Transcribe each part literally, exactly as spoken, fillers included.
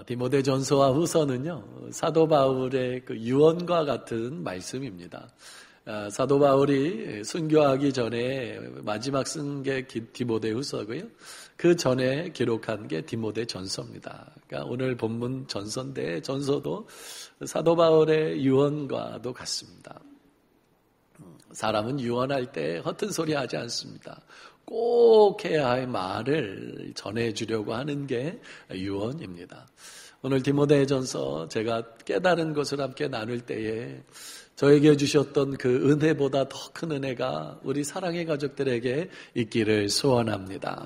디모데전서와 후서는요, 사도 바울의 그 유언과 같은 말씀입니다. 사도 바울이 순교하기 전에 마지막 쓴 게 디모데후서고요. 그 전에 기록한 게 디모데전서입니다. 그러니까 오늘 본문 전서인데 전서도 사도 바울의 유언과도 같습니다. 사람은 유언할 때 허튼 소리 하지 않습니다. 꼭 해야 할 말을 전해주려고 하는 게 유언입니다. 오늘 디모데전서 제가 깨달은 것을 함께 나눌 때에 저에게 주셨던 그 은혜보다 더 큰 은혜가 우리 사랑의 가족들에게 있기를 소원합니다.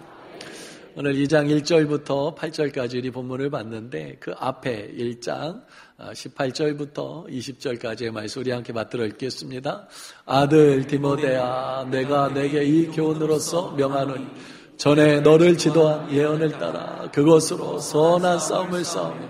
오늘 이 장 일 절부터 팔 절까지 우리 본문을 봤는데 그 앞에 일 장 십팔 절부터 이십 절까지의 말씀 우리 함께 받들어 읽겠습니다. 아들 디모데야, 내가 내게 이 교훈으로서 명하노니 전에 너를 지도한 예언을 따라 그것으로 선한 싸움을 싸우며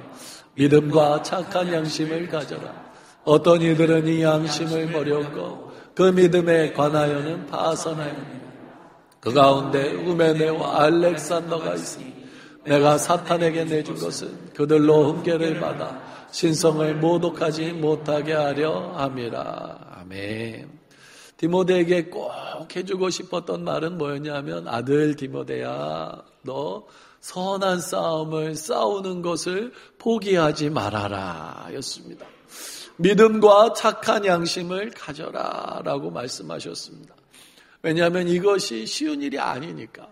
믿음과 착한 양심을 가져라. 어떤 이들은 이 양심을 버렸고 그 믿음에 관하여는 파선하였느니라. 그 가운데 후메네와 알렉산더가 있으니 내가 사탄에게 내준 것은 그들로 흠계를 받아 신성을 모독하지 못하게 하려 함이라. 아멘. 디모데에게 꼭 해주고 싶었던 말은 뭐였냐면 아들 디모데야, 너 선한 싸움을 싸우는 것을 포기하지 말아라 였습니다. 믿음과 착한 양심을 가져라 라고 말씀하셨습니다. 왜냐하면 이것이 쉬운 일이 아니니까.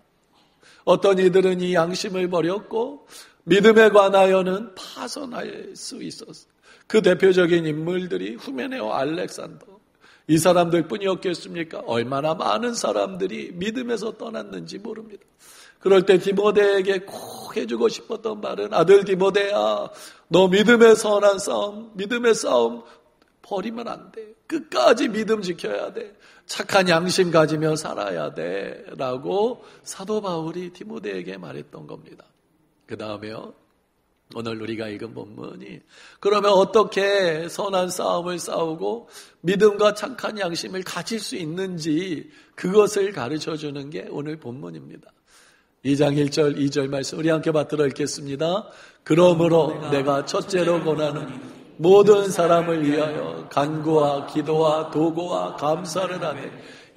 어떤 이들은 이 양심을 버렸고 믿음에 관하여는 파선할 수 있었어요. 그 대표적인 인물들이 후메네와 알렉산더, 이 사람들 뿐이었겠습니까? 얼마나 많은 사람들이 믿음에서 떠났는지 모릅니다. 그럴 때 디모데에게 꼭 해주고 싶었던 말은 아들 디모데야, 너 믿음의 선한 싸움, 믿음의 싸움 버리면 안 돼. 끝까지 믿음 지켜야 돼. 착한 양심 가지며 살아야 돼. 라고 사도 바울이 디모데에게 말했던 겁니다. 그 다음에요, 오늘 우리가 읽은 본문이 그러면 어떻게 선한 싸움을 싸우고 믿음과 착한 양심을 가질 수 있는지 그것을 가르쳐주는 게 오늘 본문입니다. 이 장 일 절 이 절 말씀 우리 함께 받들어 읽겠습니다. 그러므로 내가 첫째로 권하노니 모든 사람을 위하여 간구와 기도와 도고와 감사를 하되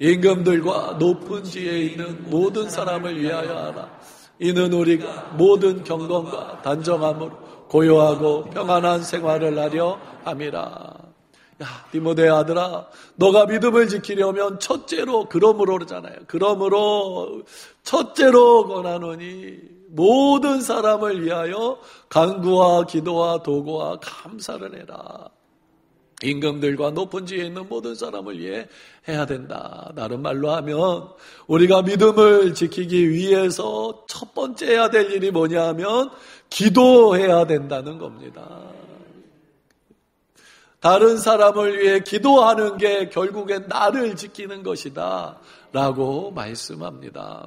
임금들과 높은 지에 있는 모든 사람을 위하여 하라. 이는 우리가 모든 경건과 단정함으로 고요하고 평안한 생활을 하려 함이라. 야, 디모데 아들아, 너가 믿음을 지키려면 첫째로 그러므로잖아요. 그러므로 첫째로 권하노니 모든 사람을 위하여 간구와 기도와 도고와 감사를 해라. 임금들과 높은 지에 있는 모든 사람을 위해 해야 된다. 다른 말로 하면 우리가 믿음을 지키기 위해서 첫 번째 해야 될 일이 뭐냐 하면 기도해야 된다는 겁니다. 다른 사람을 위해 기도하는 게 결국엔 나를 지키는 것이다 라고 말씀합니다.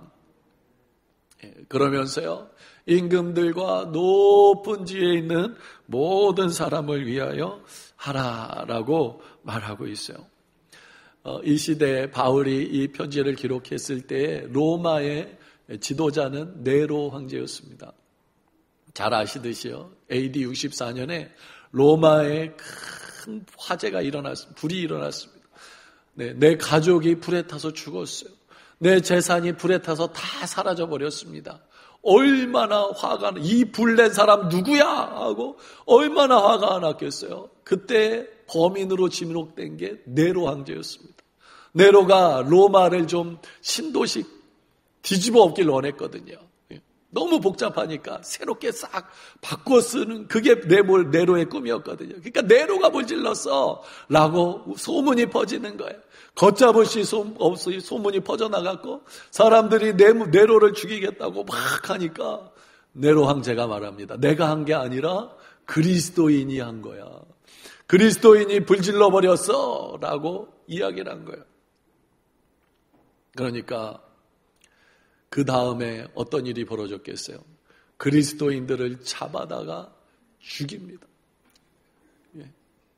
그러면서요, 임금들과 높은 지에 있는 모든 사람을 위하여 하라라고 말하고 있어요. 어, 이 시대에 바울이 이 편지를 기록했을 때 로마의 지도자는 네로 황제였습니다. 잘 아시듯이요, 에이디 육십사 년에 로마에 큰 화재가 일어났습니다. 불이 일어났습니다. 네, 내 가족이 불에 타서 죽었어요. 내 재산이 불에 타서 다 사라져버렸습니다. 얼마나 화가 나, 이 불낸 사람 누구야? 하고 얼마나 화가 났겠어요. 그때 범인으로 지목된 게 네로 황제였습니다. 네로가 로마를 좀 신도식 뒤집어 엎길 원했거든요. 너무 복잡하니까 새롭게 싹 바꿔 쓰는 그게 네로의 꿈이었거든요. 그러니까 네로가 뭘 질렀어? 라고 소문이 퍼지는 거예요. 걷잡을시 소문이 퍼져나갔고 사람들이 네로를 죽이겠다고 막 하니까 네로 황제가 말합니다. 내가 한 게 아니라 그리스도인이 한 거야. 그리스도인이 불질러 버렸어 라고 이야기를 한 거예요. 그러니까 그 다음에 어떤 일이 벌어졌겠어요? 그리스도인들을 잡아다가 죽입니다. 예.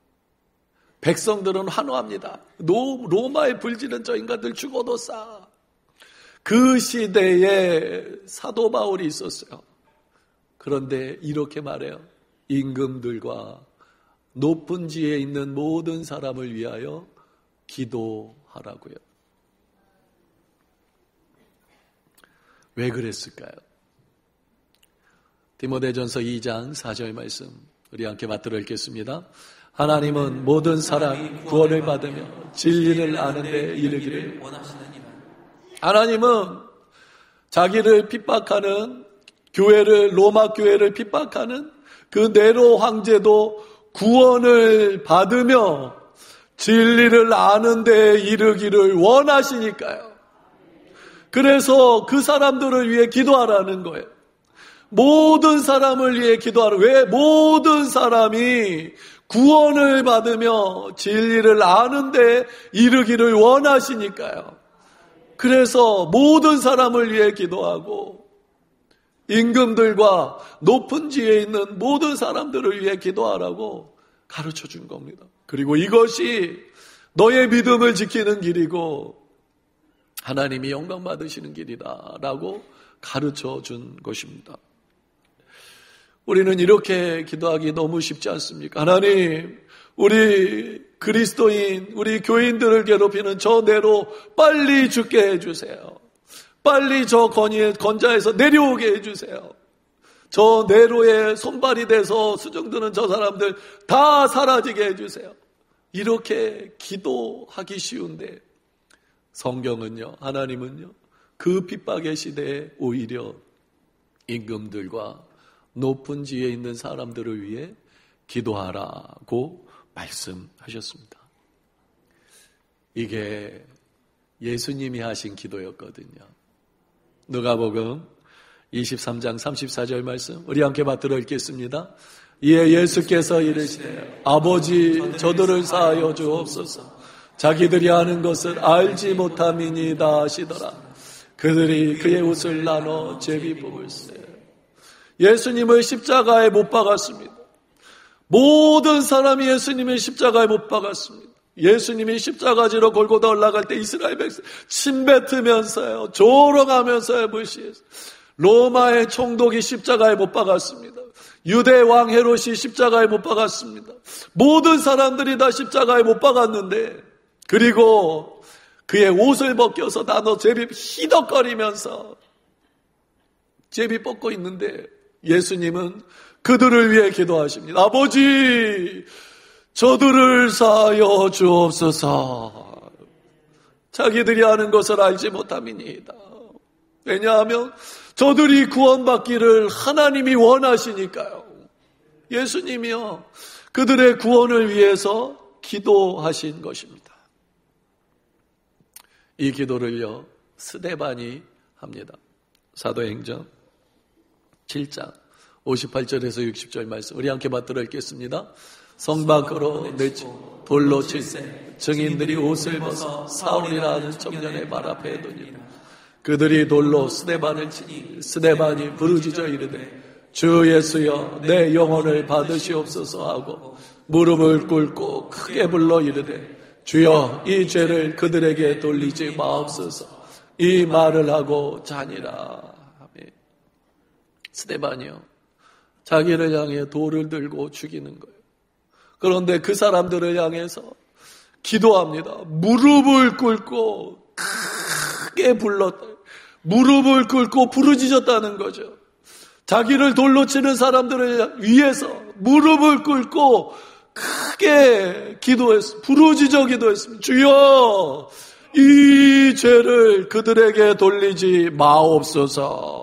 백성들은 환호합니다. 노, 로마의 불지른 저 인간들 죽어도 싸. 그 시대에 사도 바울이 있었어요. 그런데 이렇게 말해요. 임금들과 높은 지에 있는 모든 사람을 위하여 기도하라고요. 왜 그랬을까요? 디모데전서 이 장 사 절 말씀 우리 함께 맞들어 읽겠습니다. 하나님은 모든 사람이 구원을 받으며 진리를 아는 데 이르기를 원하시느니라. 하나님은 자기를 핍박하는 교회를, 로마 교회를 핍박하는 그 네로 황제도 구원을 받으며 진리를 아는 데 이르기를 원하시니까요. 그래서 그 사람들을 위해 기도하라는 거예요. 모든 사람을 위해 기도하라. 왜? 모든 사람이 구원을 받으며 진리를 아는 데 이르기를 원하시니까요. 그래서 모든 사람을 위해 기도하고 임금들과 높은 지에 있는 모든 사람들을 위해 기도하라고 가르쳐 준 겁니다. 그리고 이것이 너의 믿음을 지키는 길이고 하나님이 영광 받으시는 길이다 라고 가르쳐 준 것입니다. 우리는 이렇게 기도하기 너무 쉽지 않습니까? 하나님, 우리 그리스도인, 우리 교인들을 괴롭히는 저 네로 빨리 죽게 해주세요. 빨리 저 건의, 건자에서 내려오게 해주세요. 저 네로의 손발이 돼서 수정드는 저 사람들 다 사라지게 해주세요. 이렇게 기도하기 쉬운데 성경은요, 하나님은요, 그 핍박의 시대에 오히려 임금들과 높은 지에 있는 사람들을 위해 기도하라고 말씀하셨습니다. 이게 예수님이 하신 기도였거든요. 누가복음 이십삼 장 삼십사 절 말씀 우리 함께 받들어 읽겠습니다. 이에 예수께서 이르시되 아버지 저들을 사하여 주옵소서. 자기들이 아는 것을 알지 못함이니이다 하시더라. 그들이 그의 옷을 나눠 제비 뽑을세. 예수님을 십자가에 못 박았습니다. 모든 사람이 예수님을 십자가에 못 박았습니다. 예수님이 십자가지로 골고다 올라갈 때 이스라엘 백성 침뱉으면서요, 조롱하면서요, 무시했어요. 로마의 총독이 십자가에 못 박았습니다. 유대 왕 헤롯이 십자가에 못 박았습니다. 모든 사람들이 다 십자가에 못 박았는데, 그리고 그의 옷을 벗겨서 나눠 제비 희덕거리면서 제비 뽑고 있는데 예수님은 그들을 위해 기도하십니다. 아버지, 저들을 사하여 주옵소서. 자기들이 아는 것을 알지 못함이니이다. 왜냐하면 저들이 구원받기를 하나님이 원하시니까요. 예수님이요, 그들의 구원을 위해서 기도하신 것입니다. 이 기도를요, 스데반이 합니다. 사도행전 칠 장 오십팔 절에서 육십 절 말씀 우리 함께 받들어 읽겠습니다. 성 밖으로 내치고 돌로 칠세 증인들이 옷을 벗어 사울이라 하는 청년의 발 앞에 두니라. 그들이 돌로 스데반을 치니 스데반이 부르짖어 이르되 주 예수여 내 영혼을 받으시옵소서 하고 무릎을 꿇고 크게 불러 이르되 주여 이 죄를 그들에게 돌리지 마옵소서. 이 말을 하고 자니라. 스데반이요, 자기를 향해 돌을 들고 죽이는 거예요. 그런데 그 사람들을 향해서 기도합니다. 무릎을 꿇고 크게 불렀다. 무릎을 꿇고 부르짖었다는 거죠. 자기를 돌로 치는 사람들을 위해서 무릎을 꿇고 크게 기도했습니다. 부르짖어 기도했습니다. 주여, 이 죄를 그들에게 돌리지 마옵소서.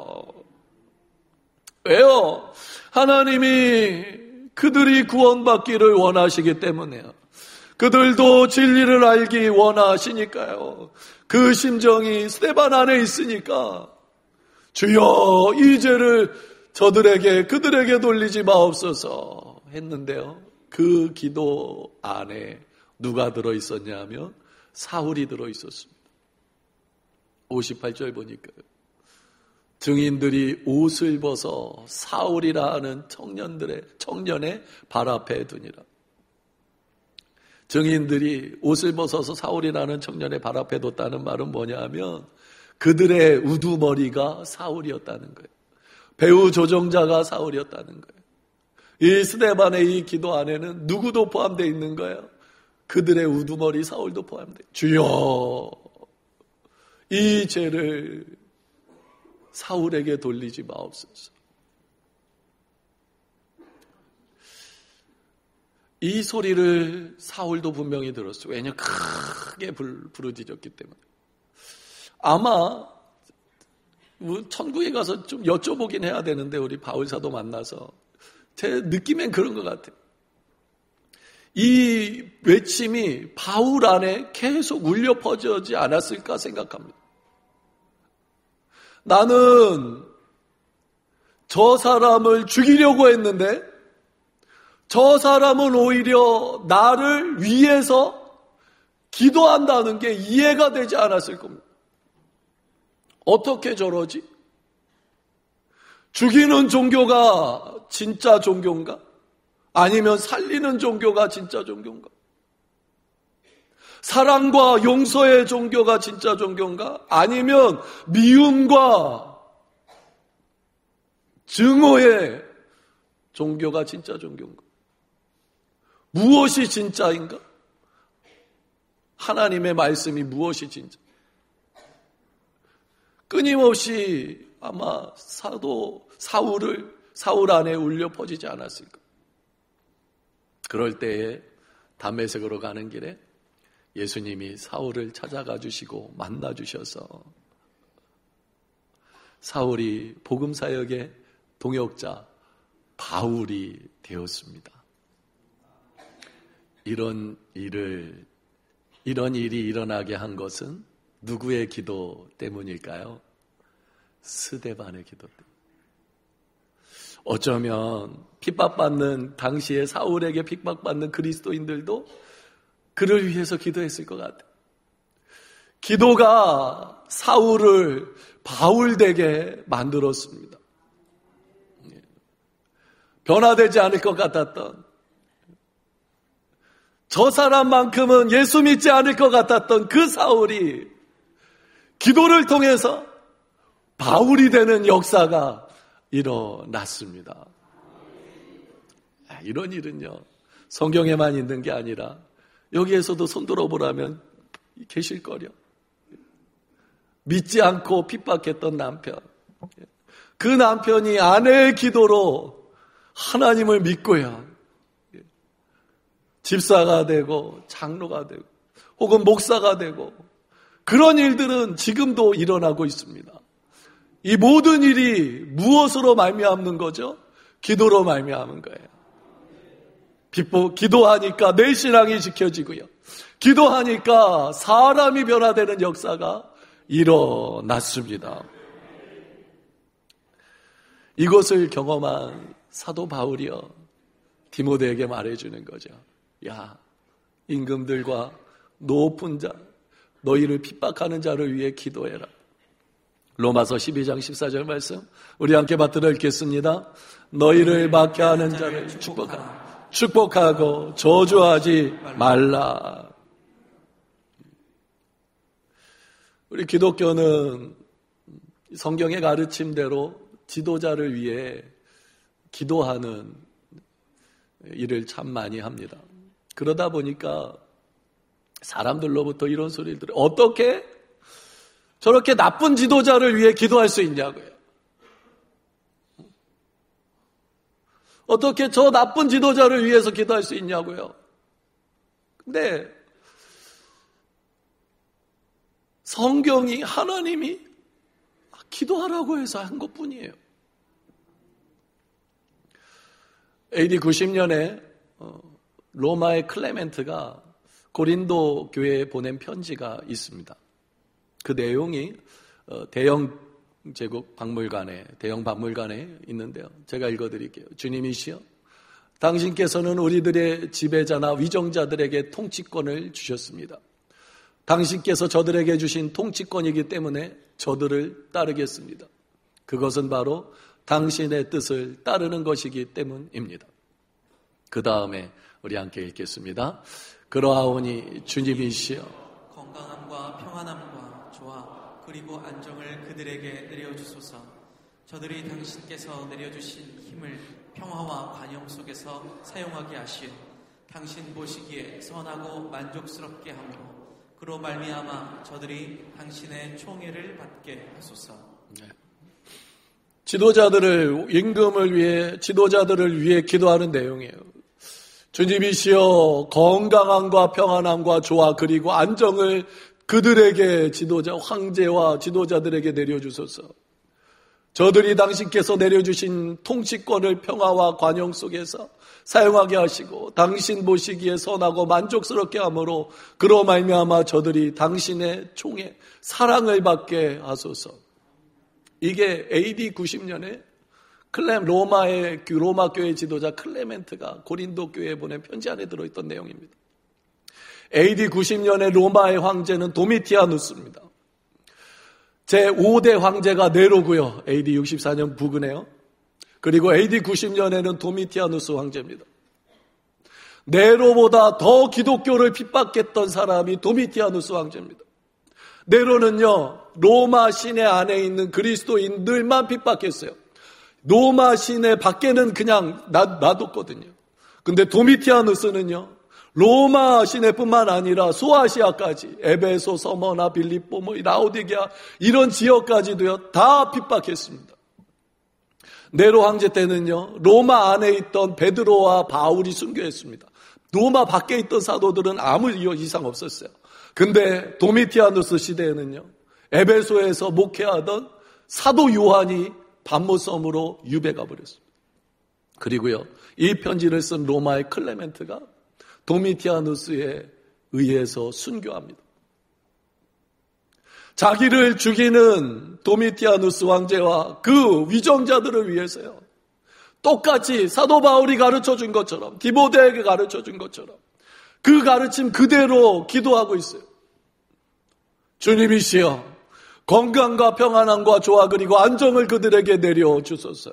왜요? 하나님이 그들이 구원받기를 원하시기 때문에요. 그들도 진리를 알기 원하시니까요. 그 심정이 스데반 안에 있으니까 주여 이 죄를 저들에게 그들에게 돌리지 마옵소서 했는데요. 그 기도 안에 누가 들어있었냐 하면 사울이 들어있었습니다. 오십팔 절 보니까요. 증인들이 옷을 벗어 사울이라 하는 청년들의 청년의 발 앞에 두니라. 증인들이 옷을 벗어서 사울이라는 청년의 발 앞에 뒀다는 말은 뭐냐 하면 그들의 우두머리가 사울이었다는 거예요. 배우 조종자가 사울이었다는 거예요. 이 스데반의 이 기도 안에는 누구도 포함되어 있는 거예요. 그들의 우두머리 사울도 포함되어 있어요. 주여, 이 죄를 사울에게 돌리지 마옵소서. 이 소리를 사울도 분명히 들었어요. 왜냐, 크게 부르짖었기 때문에. 아마 천국에 가서 좀 여쭤보긴 해야 되는데, 우리 바울사도 만나서 제 느낌엔 그런 것 같아요. 이 외침이 바울 안에 계속 울려 퍼지지 않았을까 생각합니다. 나는 저 사람을 죽이려고 했는데 저 사람은 오히려 나를 위해서 기도한다는 게 이해가 되지 않았을 겁니다. 어떻게 저러지? 죽이는 종교가 진짜 종교인가? 아니면 살리는 종교가 진짜 종교인가? 사랑과 용서의 종교가 진짜 종교인가? 아니면 미움과 증오의 종교가 진짜 종교인가? 무엇이 진짜인가? 하나님의 말씀이 무엇이 진짜? 끊임없이 아마 사도 사울을 사울 안에 울려 퍼지지 않았을까? 그럴 때에 담메색으로 가는 길에 예수님이 사울을 찾아가 주시고 만나 주셔서 사울이 복음 사역의 동역자 바울이 되었습니다. 이런 일을 이런 일이 일어나게 한 것은 누구의 기도 때문일까요? 스데반의 기도 때문. 어쩌면 핍박받는 당시에 사울에게 핍박받는 그리스도인들도 그를 위해서 기도했을 것 같아요. 기도가 사울을 바울되게 만들었습니다. 변화되지 않을 것 같았던, 저 사람만큼은 예수 믿지 않을 것 같았던 그 사울이 기도를 통해서 바울이 되는 역사가 일어났습니다. 이런 일은요, 성경에만 있는 게 아니라 여기에서도 손들어 보라면 계실 거려. 믿지 않고 핍박했던 남편, 그 남편이 아내의 기도로 하나님을 믿고요, 집사가 되고 장로가 되고 혹은 목사가 되고, 그런 일들은 지금도 일어나고 있습니다. 이 모든 일이 무엇으로 말미암는 거죠? 기도로 말미암은 거예요. 기도하니까 내 신앙이 지켜지고요, 기도하니까 사람이 변화되는 역사가 일어났습니다. 이것을 경험한 사도 바울이요, 디모데에게 말해주는 거죠. 야, 임금들과 높은 자, 너희를 핍박하는 자를 위해 기도해라. 로마서 십이 장 십사 절 말씀 우리 함께 받들어 읽겠습니다. 너희를 박해하는 자를 축복하라. 축복하고 저주하지 말라. 우리 기독교는 성경의 가르침대로 지도자를 위해 기도하는 일을 참 많이 합니다. 그러다 보니까 사람들로부터 이런 소리를 들어요. 어떻게 저렇게 나쁜 지도자를 위해 기도할 수 있냐고요. 어떻게 저 나쁜 지도자를 위해서 기도할 수 있냐고요. 근데 성경이, 하나님이 기도하라고 해서 한 것뿐이에요. 에이디 구십 년에 로마의 클레멘트가 고린도 교회에 보낸 편지가 있습니다. 그 내용이 대영 제국 박물관에, 대형 박물관에 있는데요. 제가 읽어드릴게요. 주님이시여, 당신께서는 우리들의 지배자나 위정자들에게 통치권을 주셨습니다. 당신께서 저들에게 주신 통치권이기 때문에 저들을 따르겠습니다. 그것은 바로 당신의 뜻을 따르는 것이기 때문입니다. 그 다음에 우리 함께 읽겠습니다. 그러하오니 주님이시여, 건강함과 평안함과 조화 그리고 안정을 그들에게 내려주소서. 저들이 당신께서 내려주신 힘을 평화와 관용 속에서 사용하게 하시어 당신 보시기에 선하고 만족스럽게 하므로 그로 말미암아 저들이 당신의 총애를 받게 하소서. 네. 지도자들을 임금을 위해 지도자들을 위해 기도하는 내용이에요. 주님이시여 건강함과 평안함과 조화 그리고 안정을 그들에게 지도자 황제와 지도자들에게 내려주소서. 저들이 당신께서 내려주신 통치권을 평화와 관용 속에서 사용하게 하시고 당신 보시기에 선하고 만족스럽게 하므로 그로 말미암아 저들이 당신의 총에 사랑을 받게 하소서. 이게 에이디 구십 년에 클렘 로마의 로마 교회 지도자 클레멘트가 고린도 교회에 보낸 편지 안에 들어있던 내용입니다. 에이디 구십 년에 로마의 황제는 도미티아누스입니다. 제오 대 황제가 네로고요. 에이디 육십사 년 부근에요. 그리고 에이디 구십 년에는 도미티아누스 황제입니다. 네로보다 더 기독교를 핍박했던 사람이 도미티아누스 황제입니다. 네로는요, 로마 시내 안에 있는 그리스도인들만 핍박했어요. 로마 시내 밖에는 그냥 놔, 놔뒀거든요. 근데 도미티아누스는요, 로마 시내뿐만 아니라 소아시아까지 에베소, 서머나, 빌립보, 뭐 라오디게아 이런 지역까지도요 다 핍박했습니다. 네로 황제 때는요 로마 안에 있던 베드로와 바울이 순교했습니다. 로마 밖에 있던 사도들은 아무 이상 없었어요. 근데 도미티아누스 시대에는요 에베소에서 목회하던 사도 요한이 밤모섬으로 유배가 버렸습니다. 그리고요 이 편지를 쓴 로마의 클레멘트가 도미티아누스에 의해서 순교합니다. 자기를 죽이는 도미티아누스 황제와 그 위정자들을 위해서요. 똑같이 사도 바울이 가르쳐준 것처럼 디모데에게 가르쳐준 것처럼 그 가르침 그대로 기도하고 있어요. 주님이시여 건강과 평안함과 조화 그리고 안정을 그들에게 내려주소서.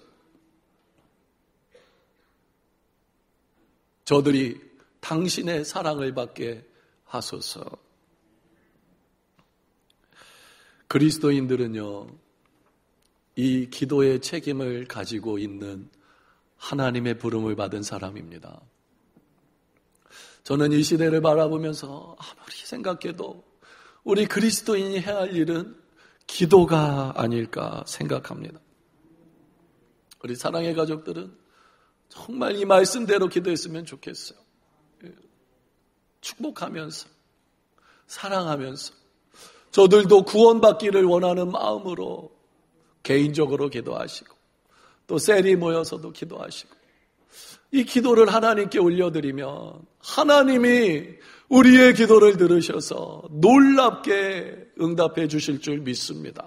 저들이 당신의 사랑을 받게 하소서. 그리스도인들은요, 이 기도의 책임을 가지고 있는 하나님의 부름을 받은 사람입니다. 저는 이 시대를 바라보면서 아무리 생각해도 우리 그리스도인이 해야 할 일은 기도가 아닐까 생각합니다. 우리 사랑의 가족들은 정말 이 말씀대로 기도했으면 좋겠어요. 축복하면서 사랑하면서 저들도 구원받기를 원하는 마음으로 개인적으로 기도하시고 또 셀이 모여서도 기도하시고 이 기도를 하나님께 올려드리면 하나님이 우리의 기도를 들으셔서 놀랍게 응답해 주실 줄 믿습니다.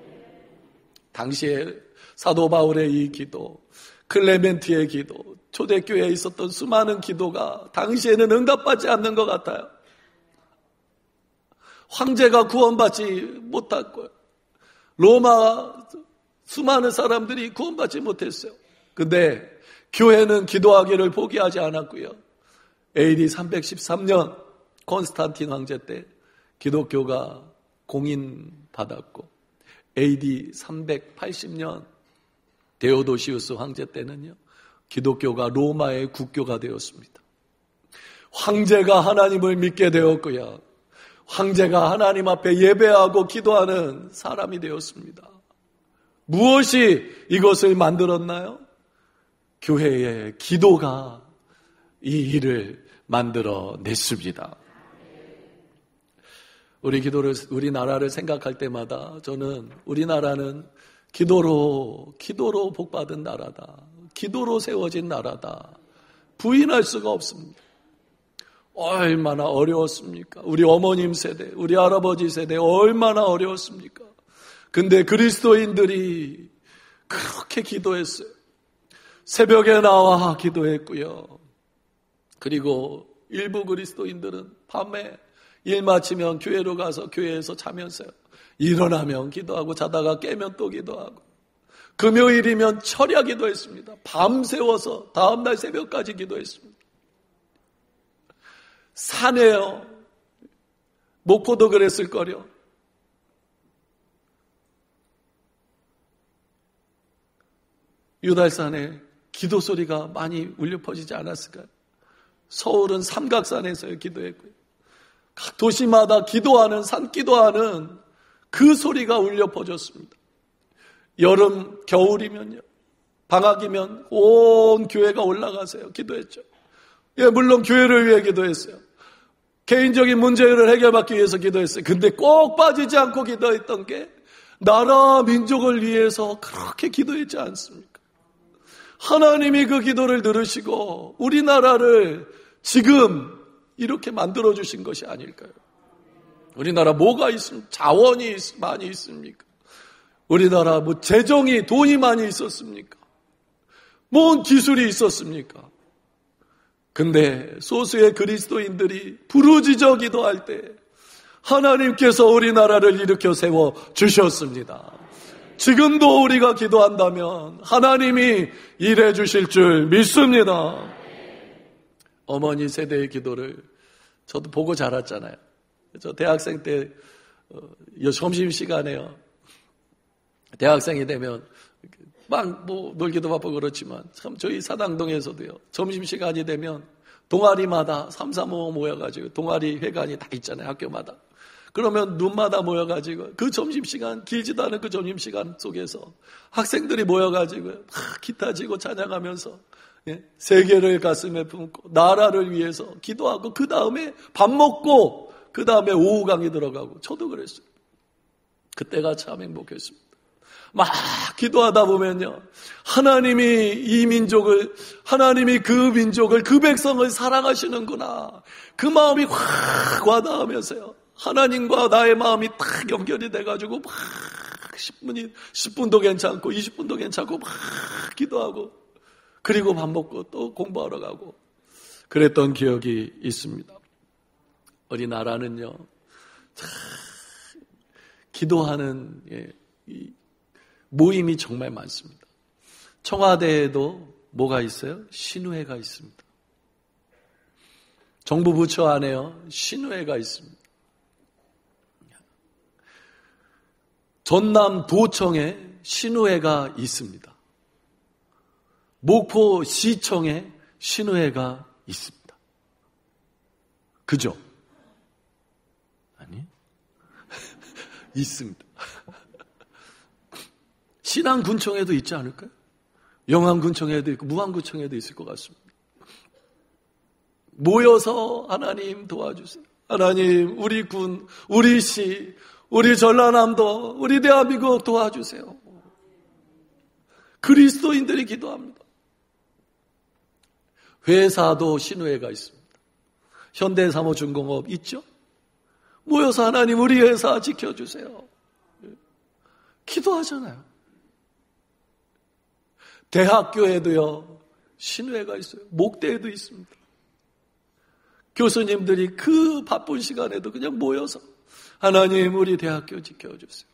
당시에 사도 바울의 이 기도, 클레멘트의 기도, 초대교회에 있었던 수많은 기도가 당시에는 응답받지 않는 것 같아요. 황제가 구원받지 못했고요. 로마 수많은 사람들이 구원받지 못했어요. 근데 교회는 기도하기를 포기하지 않았고요. 에이디 삼백십삼 년 콘스탄틴 황제 때 기독교가 공인받았고 에이디 삼백팔십 년 데오도시우스 황제 때는요. 기독교가 로마의 국교가 되었습니다. 황제가 하나님을 믿게 되었고요. 황제가 하나님 앞에 예배하고 기도하는 사람이 되었습니다. 무엇이 이것을 만들었나요? 교회의 기도가 이 일을 만들어냈습니다. 우리 기도를, 우리나라를 생각할 때마다 저는 우리나라는 기도로, 기도로 복받은 나라다. 기도로 세워진 나라다. 부인할 수가 없습니다. 얼마나 어려웠습니까? 우리 어머님 세대, 우리 할아버지 세대 얼마나 어려웠습니까? 근데 그리스도인들이 그렇게 기도했어요. 새벽에 나와 기도했고요. 그리고 일부 그리스도인들은 밤에 일 마치면 교회로 가서 교회에서 자면서요. 일어나면 기도하고 자다가 깨면 또 기도하고 금요일이면 철야 기도했습니다. 밤새워서 다음날 새벽까지 기도했습니다. 사내요. 목포도 그랬을 거려. 유달산에 기도 소리가 많이 울려 퍼지지 않았을까요? 서울은 삼각산에서 기도했고요. 각 도시마다 기도하는, 산기도하는 그 소리가 울려 퍼졌습니다. 여름, 겨울이면요, 방학이면 온 교회가 올라가세요. 기도했죠. 예, 물론 교회를 위해 기도했어요. 개인적인 문제를 해결받기 위해서 기도했어요. 근데 꼭 빠지지 않고 기도했던 게 나라 민족을 위해서 그렇게 기도했지 않습니까? 하나님이 그 기도를 들으시고 우리나라를 지금 이렇게 만들어주신 것이 아닐까요? 우리나라 뭐가 있습니까? 자원이 많이 있습니까? 우리나라 뭐 재정이, 돈이 많이 있었습니까? 뭔 기술이 있었습니까? 근데 소수의 그리스도인들이 부르짖어 기도할 때 하나님께서 우리나라를 일으켜 세워 주셨습니다. 지금도 우리가 기도한다면 하나님이 일해 주실 줄 믿습니다. 어머니 세대의 기도를 저도 보고 자랐잖아요. 저 대학생 때 점심시간에요. 대학생이 되면 막 뭐 놀기도 바쁘고 그렇지만 참 저희 사당동에서도요. 점심시간이 되면 동아리마다 삼삼오오 모여가지고 동아리 회관이 다 있잖아요. 학교마다. 그러면 눈마다 모여가지고 그 점심시간, 길지도 않은 그 점심시간 속에서 학생들이 모여가지고 막 기타 치고 찬양하면서 예, 세계를 가슴에 품고 나라를 위해서 기도하고 그 다음에 밥 먹고 그 다음에 오후 강의 들어가고 저도 그랬어요. 그때가 참 행복했습니다. 막 기도하다 보면요, 하나님이 이 민족을, 하나님이 그 민족을, 그 백성을 사랑하시는구나, 그 마음이 확 와닿으면서요, 하나님과 나의 마음이 딱 연결이 돼가지고 막 십 분이 십 분도 괜찮고 이십 분도 괜찮고 막 기도하고 그리고 밥 먹고 또 공부하러 가고 그랬던 기억이 있습니다. 우리나라는요, 참 기도하는 예, 이 모임이 정말 많습니다. 청와대에도 뭐가 있어요? 신우회가 있습니다. 정부 부처 안에요, 신우회가 있습니다. 전남도청에 신우회가 있습니다. 목포시청에 신우회가 있습니다. 그죠? 아니? 있습니다. 신안군청에도 있지 않을까요? 영안군청에도 있고 무안군청에도 있을 것 같습니다. 모여서 하나님 도와주세요. 하나님 우리 군, 우리 시, 우리 전라남도, 우리 대한민국 도와주세요. 그리스도인들이 기도합니다. 회사도 신우회가 있습니다. 현대사무중공업 있죠? 모여서 하나님 우리 회사 지켜주세요. 기도하잖아요. 대학교에도요, 신우회가 있어요. 목대에도 있습니다. 교수님들이 그 바쁜 시간에도 그냥 모여서 하나님 우리 대학교 지켜주세요.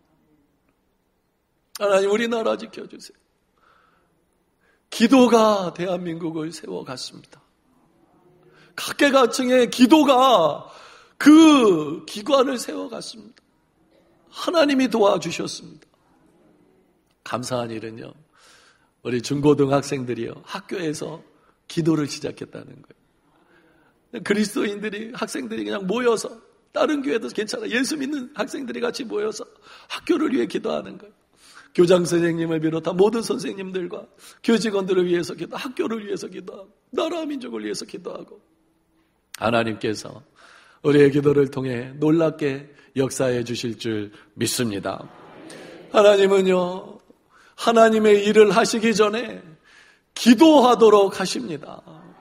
하나님 우리나라 지켜주세요. 기도가 대한민국을 세워갔습니다. 각계각층의 기도가 그 기관을 세워갔습니다. 하나님이 도와주셨습니다. 감사한 일은요, 우리 중고등학생들이요, 학교에서 기도를 시작했다는 거예요. 그리스도인들이, 학생들이 그냥 모여서, 다른 교회도 괜찮아, 예수 믿는 학생들이 같이 모여서 학교를 위해 기도하는 거예요. 교장 선생님을 비롯한 모든 선생님들과 교직원들을 위해서 기도, 학교를 위해서 기도하고 나라 민족을 위해서 기도하고, 하나님께서 우리의 기도를 통해 놀랍게 역사해 주실 줄 믿습니다. 하나님은요, 하나님의 일을 하시기 전에 기도하도록 하십니다.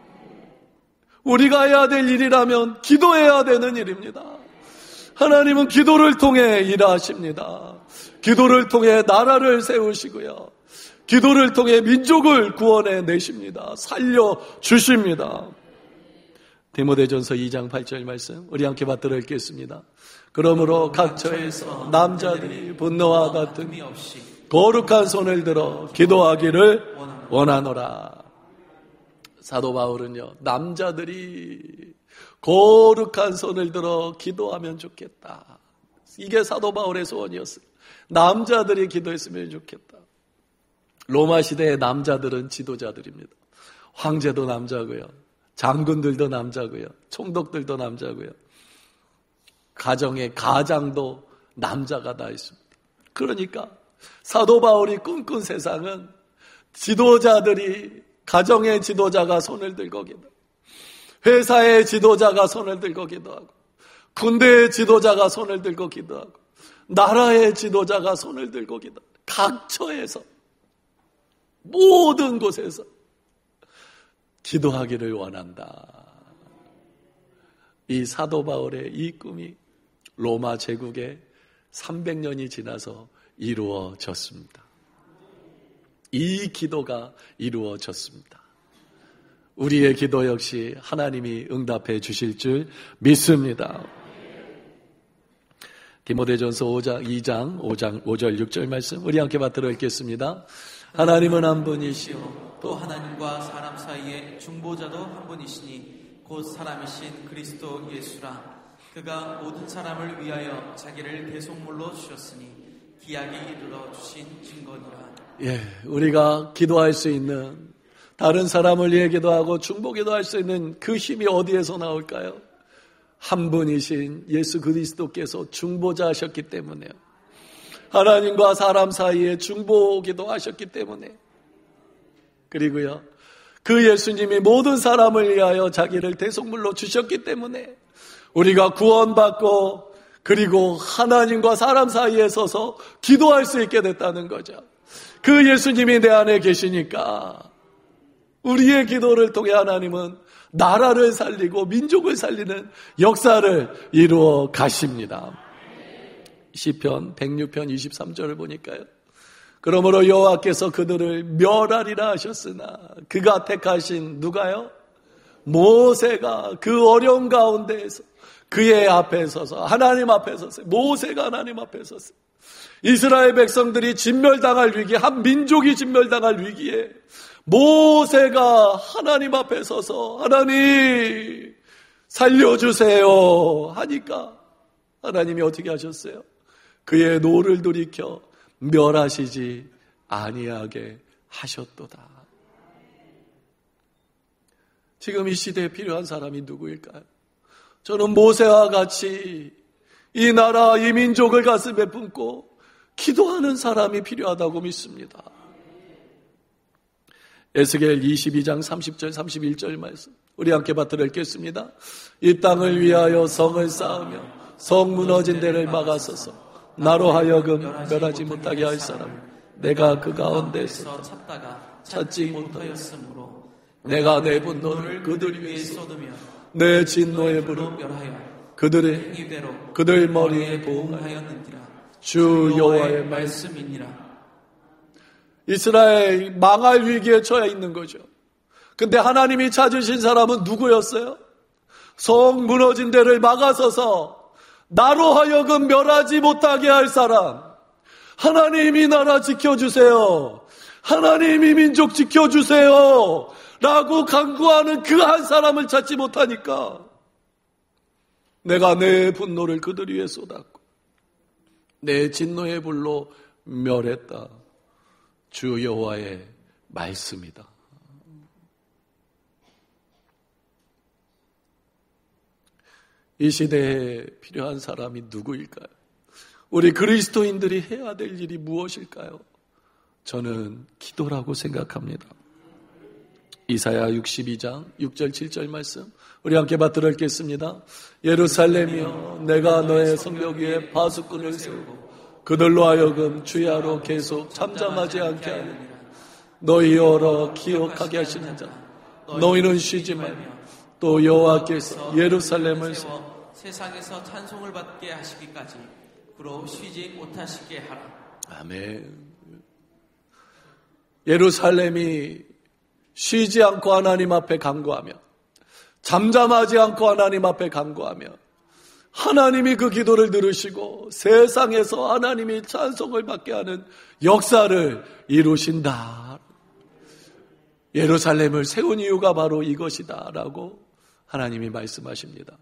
우리가 해야 될 일이라면 기도해야 되는 일입니다. 하나님은 기도를 통해 일하십니다. 기도를 통해 나라를 세우시고요, 기도를 통해 민족을 구원해 내십니다. 살려주십니다. 디모데전서 이 장 팔 절 말씀 우리 함께 받들어 읽겠습니다. 그러므로 각처에서 남자들이 분노와 다툼이 없이 거룩한 손을 들어 기도하기를 원하노라. 사도 바울은요, 남자들이 거룩한 손을 들어 기도하면 좋겠다. 이게 사도 바울의 소원이었어요. 남자들이 기도했으면 좋겠다. 로마 시대의 남자들은 지도자들입니다. 황제도 남자고요. 장군들도 남자고요. 총독들도 남자고요. 가정의 가장도 남자가 다 있습니다. 그러니까 사도 바울이 꿈꾼 세상은 지도자들이, 가정의 지도자가 손을 들고 기도, 회사의 지도자가 손을 들고 기도하고, 군대의 지도자가 손을 들고 기도하고, 나라의 지도자가 손을 들고 기도하고, 각 처에서, 모든 곳에서 기도하기를 원한다. 이 사도 바울의 이 꿈이 로마 제국에 삼백 년이 지나서 이루어졌습니다. 이 기도가 이루어졌습니다. 우리의 기도 역시 하나님이 응답해 주실 줄 믿습니다. 디모데전서 오 장, 이 장, 오 장, 오 절, 육 절 말씀 우리 함께 받들어 읽겠습니다. 하나님은 한 분이시오 또 하나님과 사람 사이에 중보자도 한 분이시니 곧 사람이신 그리스도 예수라. 그가 모든 사람을 위하여 자기를 대속물로 주셨으니 기약이 이르러 주신 증거니라. 예, 우리가 기도할 수 있는, 다른 사람을 위해 기도하고 중보기도 할 수 있는 그 힘이 어디에서 나올까요? 한 분이신 예수 그리스도께서 중보자 하셨기 때문에요. 하나님과 사람 사이에 중보기도 하셨기 때문에, 그리고요 그 예수님이 모든 사람을 위하여 자기를 대속물로 주셨기 때문에 우리가 구원받고 그리고 하나님과 사람 사이에 서서 기도할 수 있게 됐다는 거죠. 그 예수님이 내 안에 계시니까 우리의 기도를 통해 하나님은 나라를 살리고 민족을 살리는 역사를 이루어 가십니다. 시편 백육 편 이십삼 절을 보니까요. 그러므로 여호와께서 그들을 멸하리라 하셨으나 그가 택하신 누가요? 모세가 그 어려운 가운데에서 그의 앞에 서서, 하나님 앞에 서서, 모세가 하나님 앞에 서서 이스라엘 백성들이 진멸당할 위기, 한 민족이 진멸당할 위기에 모세가 하나님 앞에 서서 하나님 살려주세요 하니까 하나님이 어떻게 하셨어요? 그의 노를 돌이켜 멸하시지 아니하게 하셨도다. 지금 이 시대에 필요한 사람이 누구일까요? 저는 모세와 같이 이 나라, 이 민족을 가슴에 품고 기도하는 사람이 필요하다고 믿습니다. 에스겔 이십이 장 삼십 절 삼십일 절 말씀 우리 함께 받들어 읽겠습니다. 이 땅을 위하여 성을 쌓으며 성 무너진 데를 막아서서 나로 하여금 멸하지 못하게 할 사람, 내가 그 가운데서 찾지 못하였으므로 내가 내 분노를 그들 위에 쏟으며 내 진노의 불을 그들의 그들 머리에 보응하였느니라. 주 여호와의 말씀이니라. 이스라엘 망할 위기에 처해 있는 거죠. 근데 하나님이 찾으신 사람은 누구였어요? 성 무너진 데를 막아서서 나로 하여금 멸하지 못하게 할 사람. 하나님이 나라 지켜주세요. 하나님이 민족 지켜주세요. 라고 간구하는 그 한 사람을 찾지 못하니까 내가 내 분노를 그들 위에 쏟았고 내 진노의 불로 멸했다. 주 여호와의 말씀이다. 이 시대에 필요한 사람이 누구일까요? 우리 그리스도인들이 해야 될 일이 무엇일까요? 저는 기도라고 생각합니다. 이사야 육십이 장 육 절 칠 절 말씀 우리 함께 받들어 읽겠습니다. 예루살렘이여 내가 너의 성벽 위에 파수꾼을 세우고 그들로 하여금 주야로 계속 잠잠하지 않게 하느니라. 너희여러 기억하게 하시는 자 너희는 쉬지 말며 또 여호와께서 예루살렘을 세워 세상에서 찬송을 받게 하시기까지 그로 쉬지 못하시게 하라. 아멘. 예루살렘이 쉬지 않고 하나님 앞에 간구하며 잠잠하지 않고 하나님 앞에 간구하며 하나님이 그 기도를 들으시고 세상에서 하나님이 찬송을 받게 하는 역사를 이루신다. 예루살렘을 세운 이유가 바로 이것이다 라고 하나님이 말씀하십니다.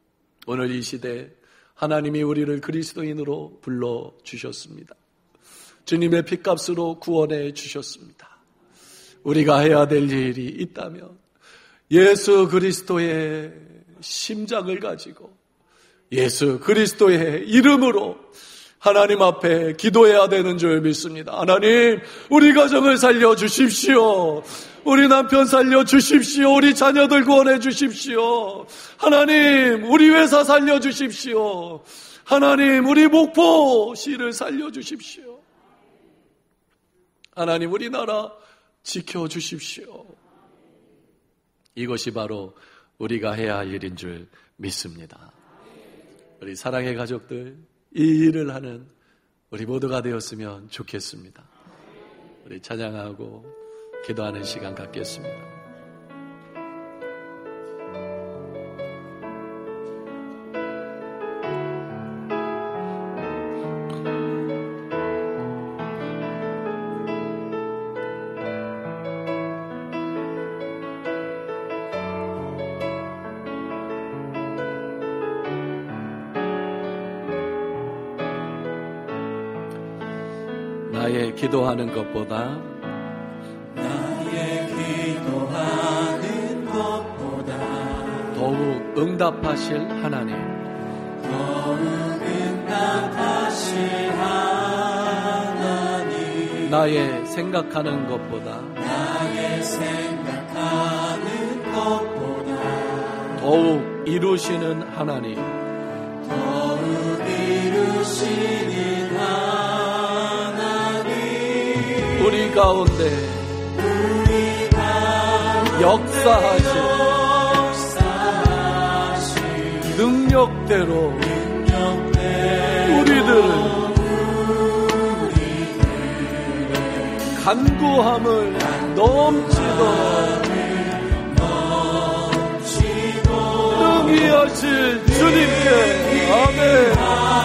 오늘 이 시대에 하나님이 우리를 그리스도인으로 불러주셨습니다. 주님의 핏값으로 구원해 주셨습니다. 우리가 해야 될 일이 있다면 예수 그리스도의 심장을 가지고 예수 그리스도의 이름으로 하나님 앞에 기도해야 되는 줄 믿습니다. 하나님, 우리 가정을 살려주십시오. 우리 남편 살려주십시오. 우리 자녀들 구원해 주십시오. 하나님, 우리 회사 살려주십시오. 하나님, 우리 목포시를 살려주십시오. 하나님, 우리나라 지켜주십시오. 이것이 바로 우리가 해야 할 일인 줄 믿습니다. 우리 사랑의 가족들, 이 일을 하는 우리 모두가 되었으면 좋겠습니다. 우리 찬양하고 기도하는 시간 갖겠습니다. 나의 기도하는 것보다 나의 기도하는 것보다 더욱 응답하실 하나님, 더욱 응답하실 하나님, 나의 생각하는 것보다 나의 생각하는 것보다 더욱 이루시는 하나님, 더욱 이루시는 하나님, 우리 가운데 우리 가운데 역사하신 역사하신 능력대로 능력대로 우리들을 우리들의 간구함을 넘치도록 넘치도록 능히 하실 주님께 아멘.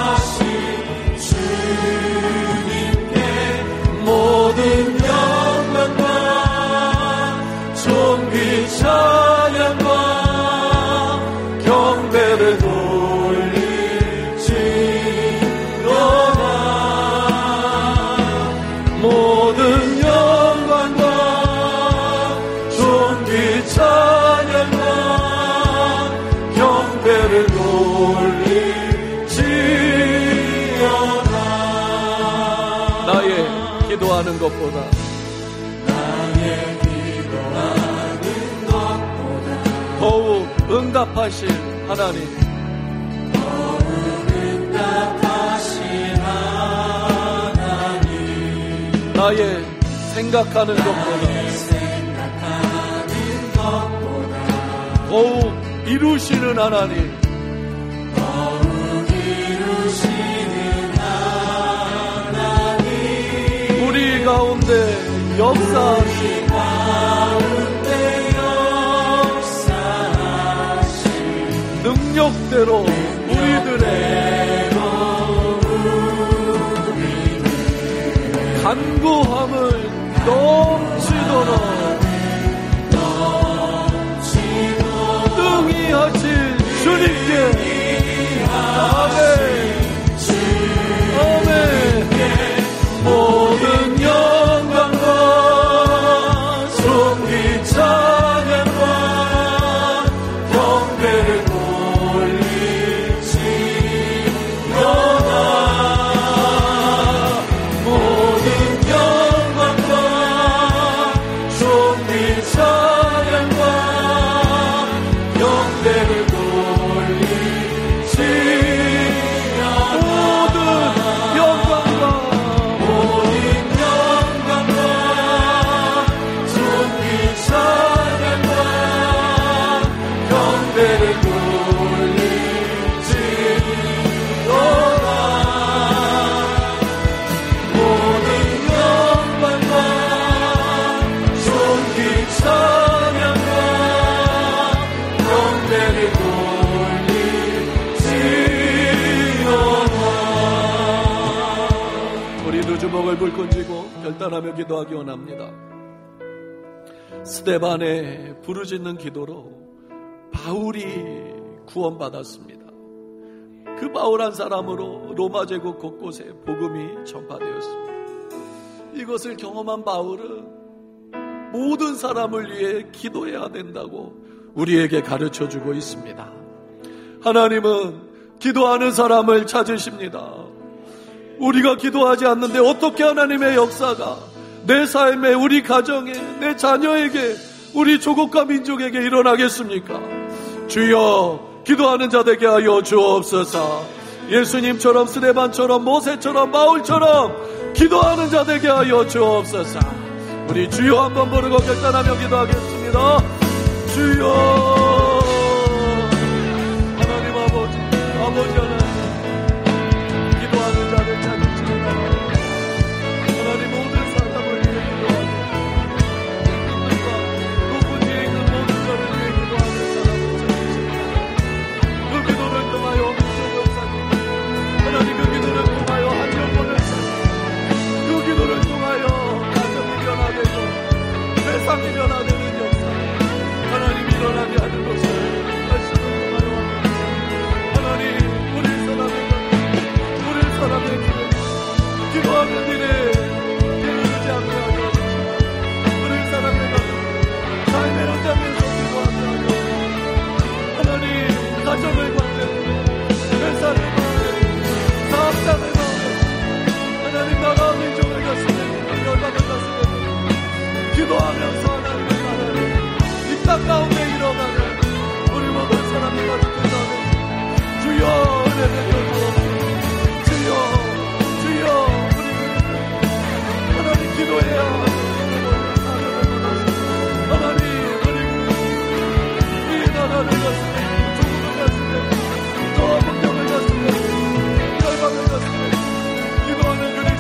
모든 영광과 존귀 찬양과 경배를 돌릴지어다. 모든 영광과 존귀 찬양과 경배를 돌릴지어다. 나의 기도하는 것보다 나의 기도하는 것보다 더욱 응답하실 하나님, 더욱 응답하신 하나님, 나의 생각하는 것보다 생각하는 것보다 더욱 이루시는 하나님, 더욱 이루시는 하나님, 우리 가운데 역사하신 가운데 역사하신 능력대로 우리들의 간구함을 넘치도록 능히 하실 주님께 아멘. 아멘. 모든 영광과 존귀 찬양과 경배를 돌릴지어다. 모든 영광과 존귀 찬양과 경배를 돌릴지어다. 모든 영광과 주먹을 불끈 쥐고 결단하며 기도하기 원합니다. 스데반의 부르짖는 기도로 바울이 구원받았습니다. 그 바울 한 사람으로 로마 제국 곳곳에 복음이 전파되었습니다. 이것을 경험한 바울은 모든 사람을 위해 기도해야 된다고 우리에게 가르쳐주고 있습니다. 하나님은 기도하는 사람을 찾으십니다. 우리가 기도하지 않는데 어떻게 하나님의 역사가 내 삶에, 우리 가정에, 내 자녀에게, 우리 조국과 민족에게 일어나겠습니까? 주여, 기도하는 자 되게 하여 주옵소서. 예수님처럼, 스데반처럼, 모세처럼, 바울처럼 기도하는 자 되게 하여 주옵소서. 우리 주여 한번 부르고 결단하며 기도하겠습니다. 주여, 하나님 아버지, 아버지 하나님, 기도하는 자를 찾으시는 하나님, 하나님 모든 사람을 위해 기도하고 높은 위에 있는 모든 자를 위해 기도하는 사람을 찾으시는 그 기도를 통하여 민족 역사님, 하나님 그 기도를 통하여 한 영혼을 찾는 그 기도를 통하여 가정이 변화되고 세상이 변화되는 역사 하나님 일어나게 하는 것을 말씀을 통하여 하나님 우리 사람의 우리 사람의 기도 기도하는 일에 게으르지 않게 하여 주시고 우리 사람의 가정 삶의 현장에서 기도하게 하여 하나님 가정을 만들고 회사를 만들고 사업장을 만들고 하나님 나라 민족을 가슴에 열방을 가슴에 기도하면서 하나님의 나라를 이 땅 가운데 일어나는 우리 모든 사람이 가득하다는 주여 은혜 베풀어 주여 주여 우리 하나님 기도해야 하나님 우리 이 나라를 가슴에 조국을 가슴에 또 문명을 가슴에 열방을 가슴에 기도하는 그리